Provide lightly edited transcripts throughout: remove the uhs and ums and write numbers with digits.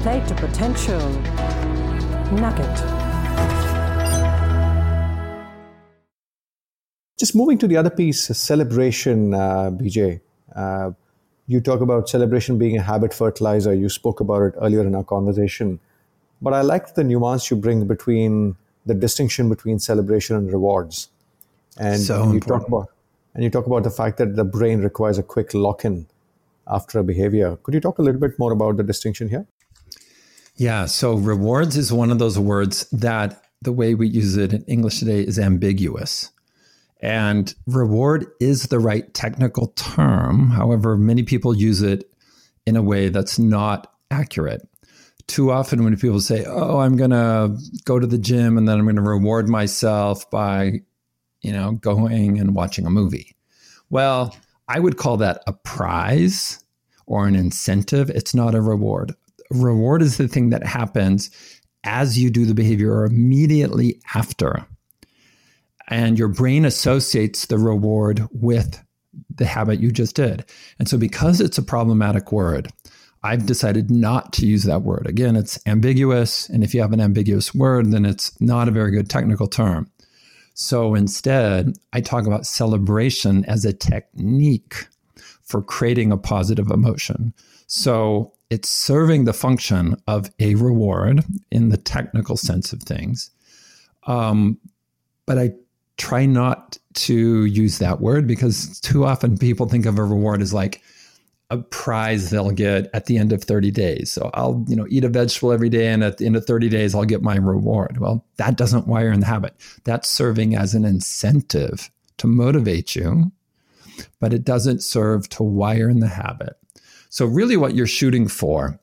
Play to Potential Nugget. Just moving to the other piece, celebration, BJ. You talk about celebration being a habit fertilizer. You spoke about it earlier in our conversation. But I like the nuance you bring between the distinction between celebration and rewards. And you talk about the fact that the brain requires a quick lock-in after a behavior. Could you talk a little bit more about the distinction here? Yeah, so rewards is one of those words that the way we use it in English today is ambiguous. And reward is the right technical term. However, many people use it in a way that's not accurate. Too often when people say, oh, I'm going to go to the gym and then I'm going to reward myself by, going and watching a movie. Well, I would call that a prize or an incentive. It's not a reward. A reward is the thing that happens as you do the behavior or immediately after. And your brain associates the reward with the habit you just did. And so because it's a problematic word, I've decided not to use that word. Again, it's ambiguous. And if you have an ambiguous word, then it's not a very good technical term. So instead, I talk about celebration as a technique for creating a positive emotion. So it's serving the function of a reward in the technical sense of things. But I try not to use that word because too often people think of a reward as like a prize they'll get at the end of 30 days. So I'll, eat a vegetable every day and at the end of 30 days, I'll get my reward. Well, that doesn't wire in the habit. That's serving as an incentive to motivate you, but it doesn't serve to wire in the habit. So really what you're shooting for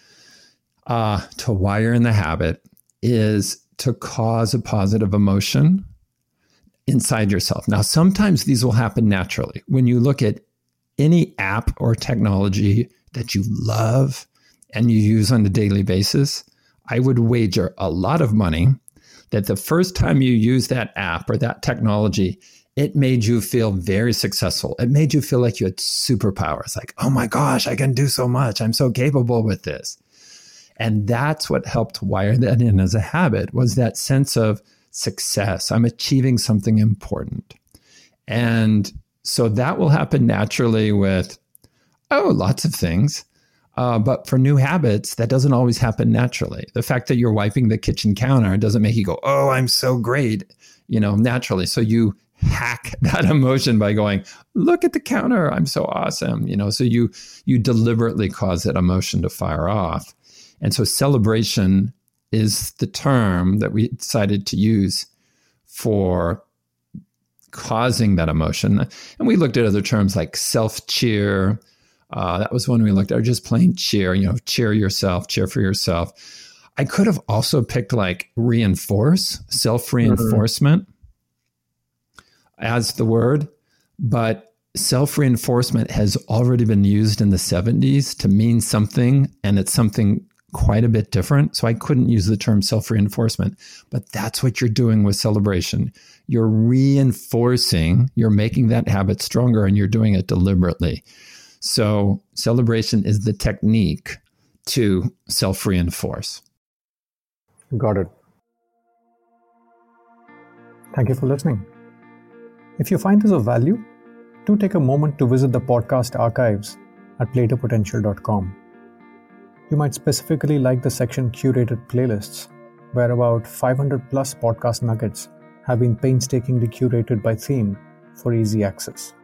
to wire in the habit is to cause a positive emotion inside yourself. Now, sometimes these will happen naturally. When you look at any app or technology that you love and you use on a daily basis, I would wager a lot of money that the first time you use that app or that technology, it made you feel very successful. It made you feel like you had superpowers, like, oh my gosh, I can do so much. I'm so capable with this. And that's what helped wire that in as a habit, was that sense of success. I'm achieving something important. And so that will happen naturally with, lots of things. But for new habits, that doesn't always happen naturally. The fact that you're wiping the kitchen counter doesn't make you go, oh, I'm so great, naturally. So you hack that emotion by going, look at the counter, I'm so awesome. So you deliberately cause that emotion to fire off. And so celebration is the term that we decided to use for causing that emotion. And we looked at other terms like self-cheer. That was one we looked at, or just plain cheer, cheer yourself, cheer for yourself. I could have also picked like reinforce, self-reinforcement as the word, but self-reinforcement has already been used in the 70s to mean something, and it's something quite a bit different. So I couldn't use the term self-reinforcement, but that's what you're doing with celebration. You're reinforcing, you're making that habit stronger, and you're doing it deliberately. So celebration is the technique to self-reinforce. Got it. Thank you for listening. If you find this of value, do take a moment to visit the podcast archives at playtopotential.com. You might specifically like the section Curated Playlists, where about 500 plus podcast nuggets have been painstakingly curated by theme for easy access.